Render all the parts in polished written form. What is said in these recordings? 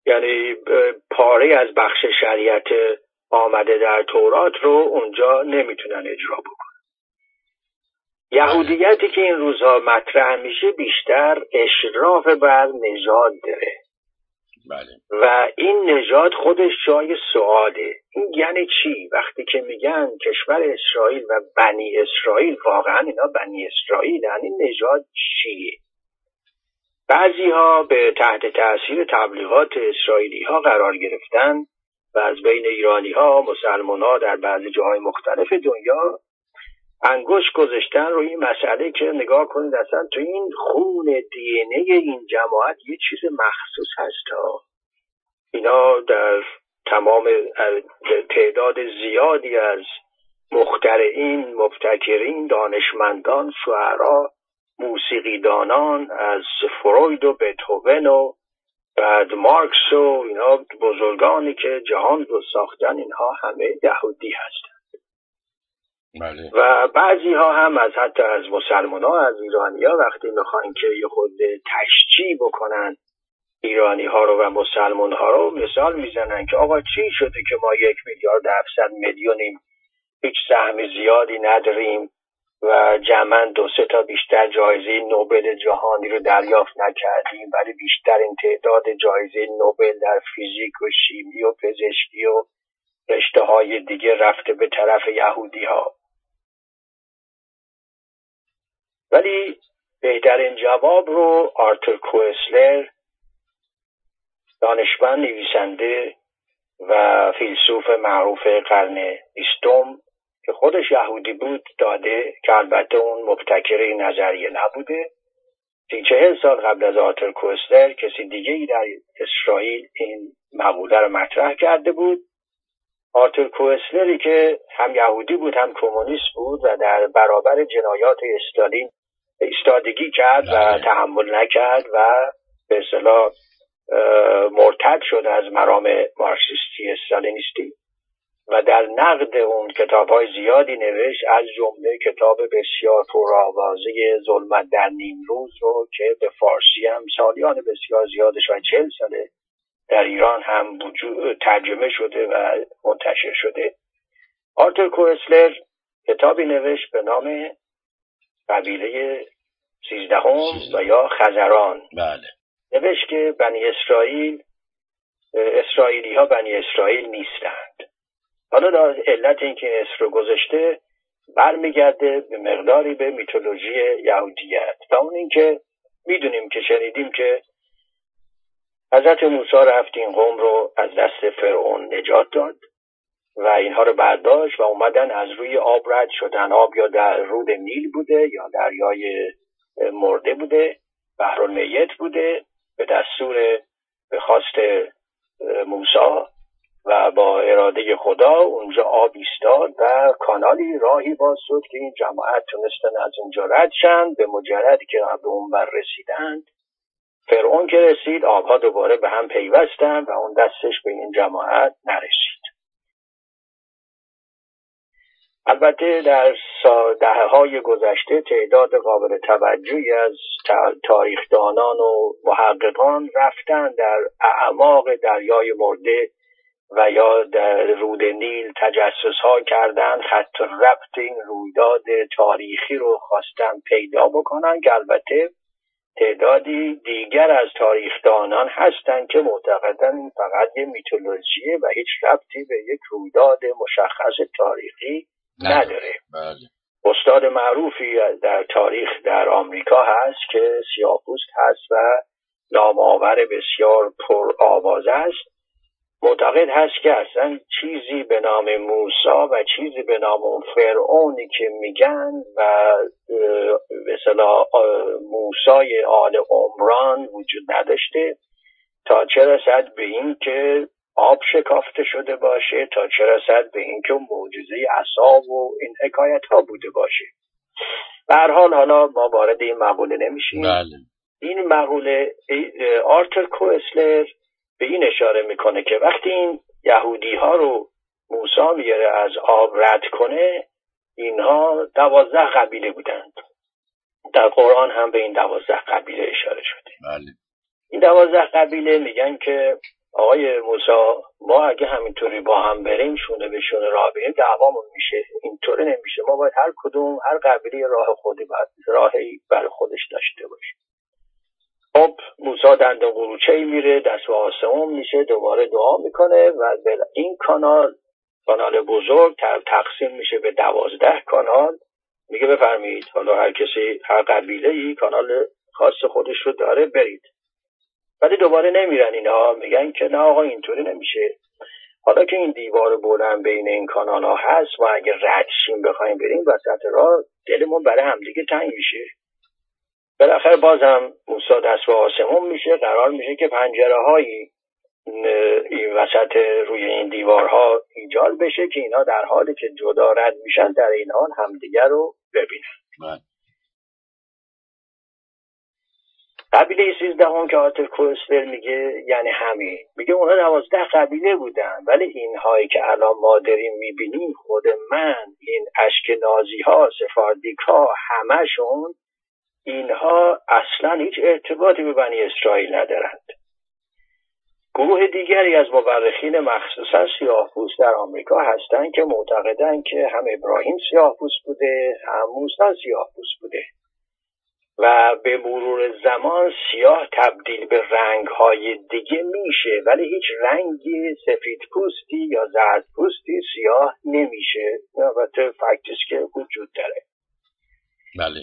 یعنی پاره از بخش شریعت آمده در تورات رو اونجا نمیتونن اجرا بکنن. یهودیتی که این روزها مطرح میشه بیشتر اشراف بر نژاد داره. بله. و این نژاد خودش جای سواله. این یعنی چی؟ وقتی که میگن کشور اسرائیل و بنی اسرائیل، واقعا اینا بنی اسرائیل، یعنی نژاد چیه؟ بعضی ها به تحت تاثیر تبلیغات اسرائیلی ها قرار گرفتن و از بین ایرانی ها، مسلمان ها در بعضی جاهای مختلف دنیا انگشت گذاشتن روی این مسئله که نگاه کنید اصلا تو این خون دی ان ای این جماعت یه چیز مخصوص هست ها. اینا در تمام تعداد زیادی از مخترعین، مبتکرین، دانشمندان، شاعران، موسیقیدانان، از فروید و بتهوون و بعد مارکس و اینا بزرگانی که جهان رو ساختن، اینها همه یهودی هستند. بله. و بعضی ها هم از حتی از مسلمان ها، از ایرانی ها وقتی میخوان که یه خود تشجیع بکنن ایرانی ها رو و مسلمان ها رو، مثال میزنن که آقا چی شده که ما 1,700,000,000 هیچ سهم زیادی نداریم و جمعاً 2-3 تا بیشتر جایزه نوبل جهانی رو دریافت نکردیم، ولی بیشترین تعداد جایزه نوبل در فیزیک و شیمی و پزشکی و رشته های دیگه رفته به طرف یهودی ها. ولی بهترین جواب رو آرتور کوئسلر، دانشمند، نویسنده و فیلسوف معروف قرن 20 که خودش یهودی بود داده، که البته اون مبتکر این نظریه نبوده. 40 سال قبل از آرتور کوئسلر کسی دیگه‌ای در اسرائیل این مقوله رو مطرح کرده بود. آرتور کوئسلری که هم یهودی بود هم کمونیست بود و در برابر جنایات استالین ایستادگی کرد و تحمل نکرد و به اصطلاح مرتد شد از مرام مارکسیستی استالینیستی و در نقد اون کتاب‌های زیادی نوشت، از جمله کتاب بسیار پرآوازه ظلمت در نیمروز رو که به فارسی هم سالیان بسیار زیادش و 40 ساله در ایران هم ترجمه شده و منتشر شده. آرتور کوئسلر کتابی نوشت به نام قبیله 13 و یا خزران. بله. نوشت که بنی اسرائیل، اسرائیلی ها بنی اسرائیل نیستند. حالا علت این که اسم رو گذاشته برمیگرده به مقداری به میتولوژی یهودیت و اون این که میدونیم که شنیدیم که حضرت موسی رفت این قوم رو از دست فرعون نجات داد و اینها رو برداشت و اومدن از روی آب رد شدن. آب یا در رود نیل بوده یا دریای مرده بوده، بحرالمیت بوده. به دستور، به خواست موسی و با اراده خدا اونجا آب ایستاد و کانالی، راهی باز شد که این جماعت تونستن از اونجا رد شن. به مجردی که به اون بر رسیدند، فرعون که رسید، آبها دوباره به هم پیوستن و اون دستش به این جماعت نرسید. البته در دهه‌های گذشته تعداد قابل توجهی از تاریخدانان و محققان رفتن در اعماق دریای مرده و یا در رود نیل تجسس‌ها کردن، خط ربط این رویداد تاریخی رو خواستن پیدا بکنن، که البته تعدادی دیگر از تاریخدانان هستند که معتقدن این فقط یه میتولوژیه و هیچ ربطی به یک رویداد مشخص تاریخی نداره. بله. استاد معروفی در تاریخ در آمریکا هست که سیاه‌پوست هست و نام‌آور بسیار پر آوازه است. معتقد هست که اصلا چیزی به نام موسی و چیزی به نام اون فرعونی که میگن و به اصطلاح موسی آل عمران وجود نداشته، تا چه رسد به این که آب شکافته شده باشه، تا چه رسد به این که معجزه عصا و این حکایت ها بوده باشه. به هر حال حالا ما وارد این مقوله نمیشیم. بله. این مقوله آرتور کوئسلر به این اشاره میکنه که وقتی این یهودی ها رو موسی میاره از آب رد کنه، اینها 12 قبیله بودند. در قرآن هم به این 12 قبیله اشاره شده. بله. این 12 قبیله میگن که آقای موسی ما اگه همینطوری با هم بریم شونه به شونه راه بریم دعوامون میشه، اینطوری نمیشه. ما باید هر قبیله راه خودی باید راهی برای خودش داشته باشه. خب موسی دندان قروچه‌ای میره، دست به آسمون میشه، دوباره دعا میکنه و این کانال بزرگ تقسیم میشه به 12 کانال. میگه بفرمایید حالا هر کسی هر قبیله‌ای کانال خاص خودش رو داره برید. ولی دوباره نمیرن اینا، میگن که نه آقا اینطوری نمیشه. حالا که این دیوار بلند بین این کانال ها هست ما اگه رد شیم بخوایم بریم وسط راه دلمون برای همدیگه تنگ میشه. بالاخره بازم موسی دست به آسمون میشه، قرار میشه که پنجره هایی این وسط روی این دیوارها ایجاد بشه که اینا در حالی که جدا رد میشن در این حال همدیگر رو ببینن. قبیله 13 که آرتور کوهستر میگه یعنی همین، میگه اونها 12 قبیله بودن ولی اینهایی که الان ما داریم میبینیم خود من، این اشکنازی ها، سفاردیک ها، همشون اینها اصلا هیچ ارتباطی به بنی اسرائیل ندارند. گروه دیگری از مورخین مخصوصا سیاه‌پوست در آمریکا هستند که معتقدند که هم ابراهیم سیاه‌پوست بوده هم موسی سیاه‌پوست بوده و به مرور زمان سیاه تبدیل به رنگ‌های دیگه میشه ولی هیچ رنگی سفید پوستی یا زرد پوستی سیاه نمیشه. البته فکتیست که وجود داره. بله.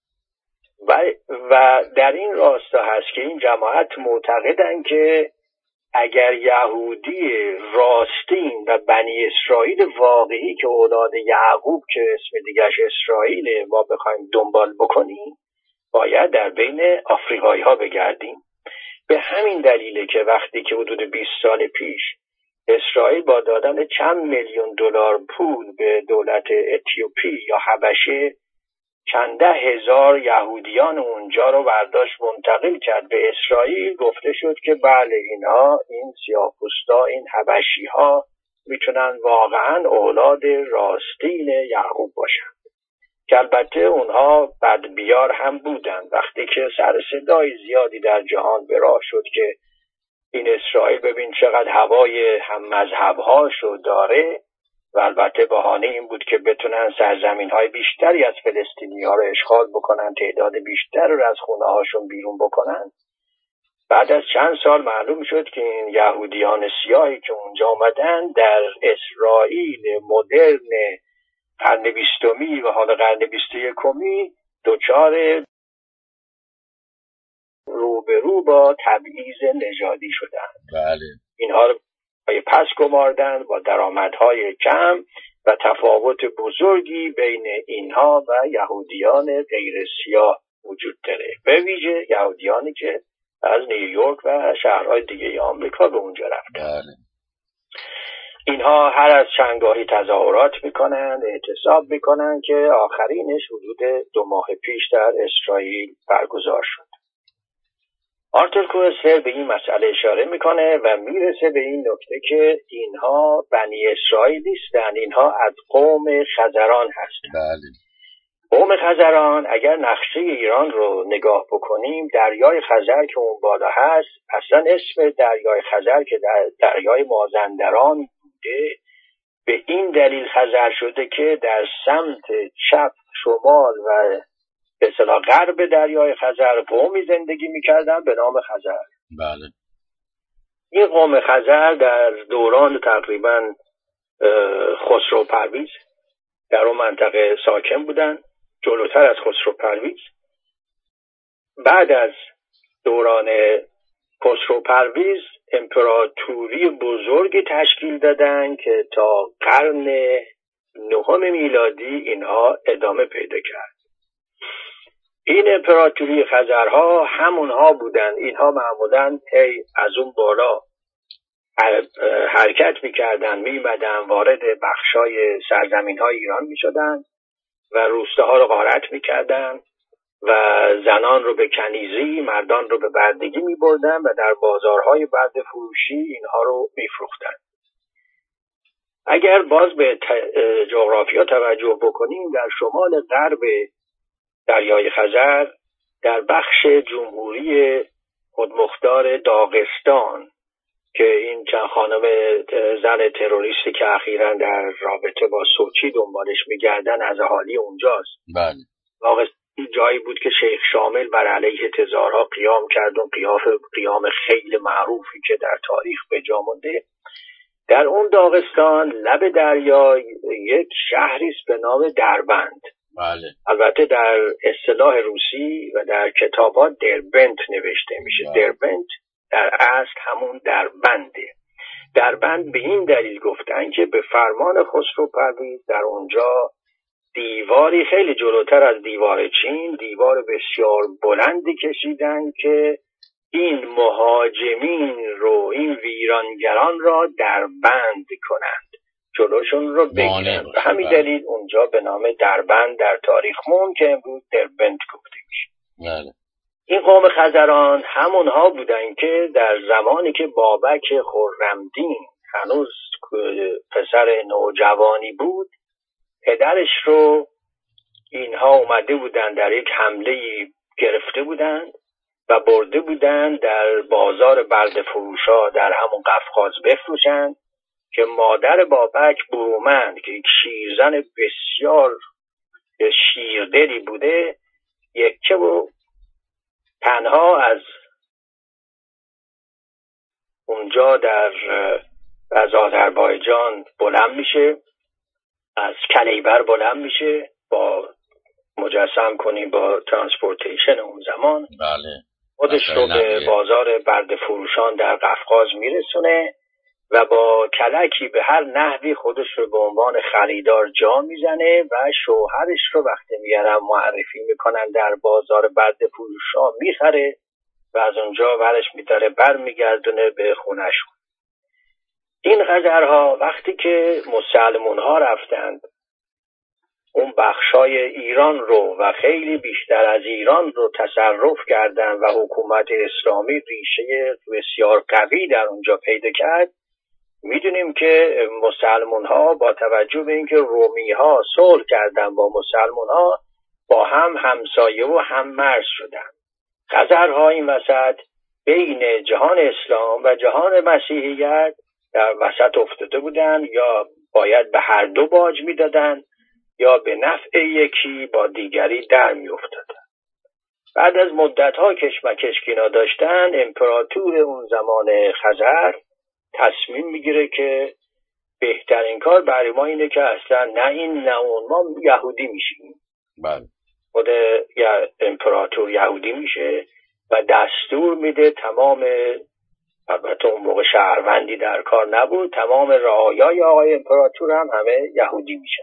و در این راستا هست که این جماعت معتقدن که اگر یهودی راستین و بنی اسرائیل واقعی که اولاد یعقوب که اسم دیگرش اسرائیله ما بخوایم دنبال بکنیم باید در بین آفریقایی ها بگردیم. به همین دلیله که وقتی که حدود 20 سال پیش اسرائیل با دادن چند میلیون دلار پول به دولت اتیوپی یا حبشه چند ده هزار یهودیان اونجا رو برداشت منتقل کرد به اسرائیل، گفته شد که بله اینها این سیاه‌پوستا این حبشی ها میتونن واقعا اولاد راستین یعقوب باشن که البته اونها بدبیار هم بودن. وقتی که سر صدای زیادی در جهان به راه شد که این اسرائیل ببین چقدر هوای هم مذهب‌هاشو داره و البته بهانه این بود که بتونن سرزمین‌های بیشتری از فلسطینی‌ها رو اشغال بکنن، تعداد بیشتر رو از خونه‌هاشون بیرون بکنن. بعد از چند سال معلوم شد که این یهودیان سیاهی که اونجا آمدن در اسرائیل مدرن قرن 20 و حالا قرن 21 دچار روبرو با تبعیض نژادی شدن. بله. اینها رو پس گماردن با درآمدهای کم و تفاوت بزرگی بین اینها و یهودیان غیر سیاه وجود داره، به ویژه یهودیانی که از نیویورک و شهرهای دیگه آمریکا به اونجا رفتن. بله. اینها هر از چندگاهی تظاهرات میکنن، اعتصاب میکنن که آخرینش حدود 2 ماه پیش در اسرائیل برگزار شد. آرتور کوهستر به این مسئله اشاره میکنه و میرسه به این نکته که اینها بنی اسرائیل نیستن، اینها از قوم خزران هستند. بله. قوم خزران اگر نقشه ایران رو نگاه بکنیم دریای خزر که اون بالا هست اصلا اسم دریای خزر که در دریای مازندران بوده به این دلیل خزر شده که در سمت چپ شمال و به اصطلاح غرب دریای خزر قومی زندگی می‌کردن به نام خزر. بله. این قوم خزر در دوران تقریبا خسرو پرویز در اون منطقه ساکن بودن، جلوتر از خسرو پرویز. بعد از دوران خسرو پرویز امپراتوری بزرگی تشکیل دادن که تا قرن 9 میلادی اینها ادامه پیدا کرد. این امپراتوری خزرها همونها بودن. اینها معمولاً از اون بالا حرکت می‌کردن، می‌مدن وارد بخشای سرزمین‌های ایران می‌شدن و روستاها رو غارت می‌کردن و زنان رو به کنیزی، مردان رو به بردگی می‌بردن و در بازارهای برده فروشی اینها رو می‌فروختن. اگر باز به جغرافیا توجه بکنیم در شمال غرب دریای خزر در بخش جمهوری خودمختار داغستان که این چند خانم زن تروریستی که اخیراً در رابطه با سوچی دنبالش میگردن از اهالی اونجاست. بله. واقعا جایی بود که شیخ شامل بر علیه تزارها قیام کرد و قیام خیلی معروفی که در تاریخ به جا مونده. در اون داغستان لب دریا یک شهری است به نام دربند. بله. البته در اصطلاح روسی و در کتاب‌ها دربند نوشته میشه. دربند در اصل همون دربنده. دربند به این دلیل گفتن که به فرمان خسرو پرویز در اونجا دیواری خیلی جلوتر از دیوار چین، دیوار بسیار بلندی کشیدن که این مهاجمین رو، این ویرانگران را دربند کنند، جلوشون رو بگیرن. به همین دلیل اونجا به نام دربند در تاریخ موند که امروز دربند گفته میشه. بله. این قوم خزران همونها بودن که در زمانی که بابک خرمدین هنوز پسر نوجوانی بود، پدرش رو اینها اومده بودن در یک حمله گرفته بودن و برده بودن در بازار برده فروشا در همون قفقاز بفروشن که مادر بابک برومند که یک شیرزن بسیار شیردلی بوده، یکه و تنها از اونجا از آذربایجان بلند میشه، از کلیبر بلند میشه، با مجسم کنیم با ترانسپورتیشن اون زمان. بله. خودش رو به بازار برده فروشان در قفقاز میرسونه و با کلکی به هر نحوی خودش رو به عنوان خریدار جا میزنه و شوهرش رو وقتی میارن معرفی میکنن در بازار برده فروشان میخره و از اونجا ورش میداره بر میگردونه به خونش. این خزرها وقتی که مسلمون ها رفتند اون بخشای ایران رو و خیلی بیشتر از ایران رو تصرف کردن و حکومت اسلامی ریشه بسیار قوی در اونجا پیدا کرد، میدونیم که مسلمون ها با توجه به اینکه رومی ها صلح کردن با مسلمون ها با هم همسایه و هم مرز شدن. خزرها این وسط بین جهان اسلام و جهان مسیحیت در وسط افتاده بودن، یا باید به هر دو باج میدادن یا به نفع یکی با دیگری در می افتادن. بعد از مدت‌ها کشمکش که اینا داشتن، امپراتور اون زمان خزر تصمیم میگیره که بهترین کار برای ما اینه که اصلا نه این نه اون، ما یهودی میشیم. بله. خود امپراتور یهودی میشه و دستور میده تمام، البته اون موقع شهروندی در کار نبود، تمام رعایای آقای امپراتور هم همه یهودی میشن.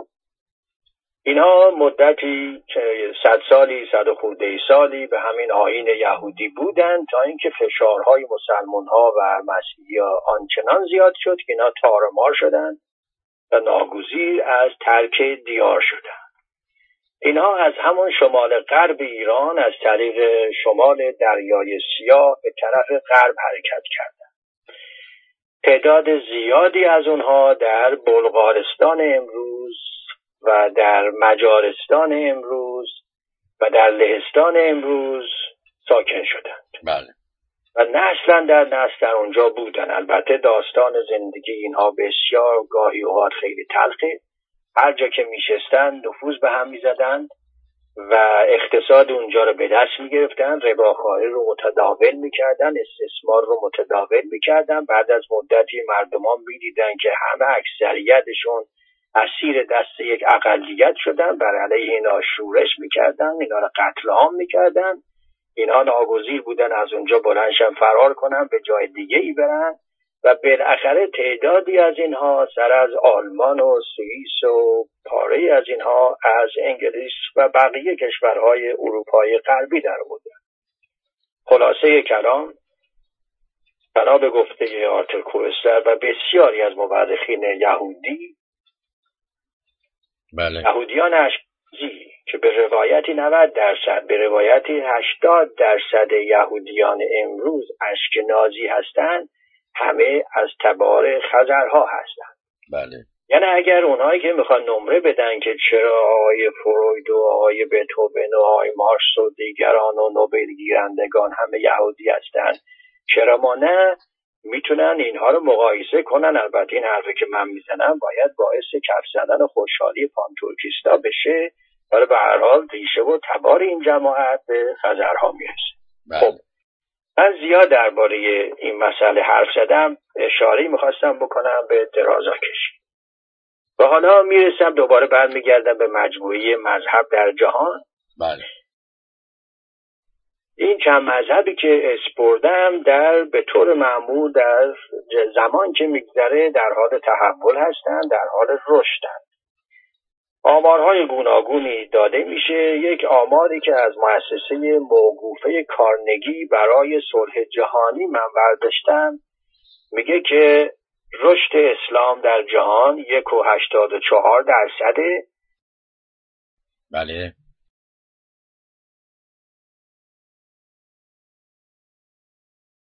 اینها مدتی 100 سالی 100 خورده سالی به همین آیین یهودی بودن تا اینکه فشارهای مسلمان‌ها و مسیحی‌ها آنچنان زیاد شد که اینا تارمار شدن و ناگزیر از ترک دیار شدن. اینها از همون شمال غرب ایران از طریق شمال دریای سیاه به طرف غرب حرکت کردند. تعداد زیادی از اونها در بلغارستان امروز و در مجارستان امروز و در لهستان امروز ساکن شدند. بله. و نسلا در نسل در اونجا بودن. البته داستان زندگی اینها بسیار گاهی اوقات خیلی تلخه. هر جا که میشستن نفوذ به هم میزدند و اقتصاد اونجا رو به دست میگرفتن، رباخواری رو متداول میکردن، استثمار رو متداول میکردن. بعد از مدتی مردمان میدیدن که همه اکثریتشون اسیر دست یک اقلیت شدن، بر علیه اینا شورش میکردن، اینا رو قتل عام میکردن. اینها ناگزیر بودن از اونجا بلندشن فرار کنن به جای دیگه ای برن و بالاخره تعدادی از اینها سر از آلمان و سوئیس و پاره از اینها از انگلیس و بقیه کشورهای اروپای غربی در بودن. خلاصه کلام، بنا به گفته آرتور کوهستر و بسیاری از مورخین یهودی، بله. یهودیان اشکنازی که به روایتی 90%، به روایتی 80% یهودیان امروز اشکنازی هستند، همه از تبار خزرها هستند. بله. یعنی اگر اونهایی که میخوان نمره بدن که چرا آقای فروید و آقای بتهوون و آقای مارکس و دیگران و نوبل گیرندگان همه یهودی هستند، چرا ما نه، میتونن اینها رو مقایسه کنن. البته این حرفی که من میزنم باید باعث کف زدن و خوشحالی پانتورکیستا بشه، ولی به هر حال ریشه و تبار این جماعت به خزرها میرسه. خب من زیاد درباره این مسئله حرف زدم، اشاره‌ای میخواستم بکنم به درازا کشی و حالا میرسم دوباره برمیگردم به مجموعه مذهب در جهان. بله. این چند مذهبی که اسپردم به طور معمول در زمان که میگذره در حال تحول هستند، در حال رشدند. آمارهای گوناگونی داده میشه. یک آماری که از مؤسسه موقوفه کارنگی برای صلح جهانی من برداشتم میگه که رشد اسلام در جهان 1.84%. بله.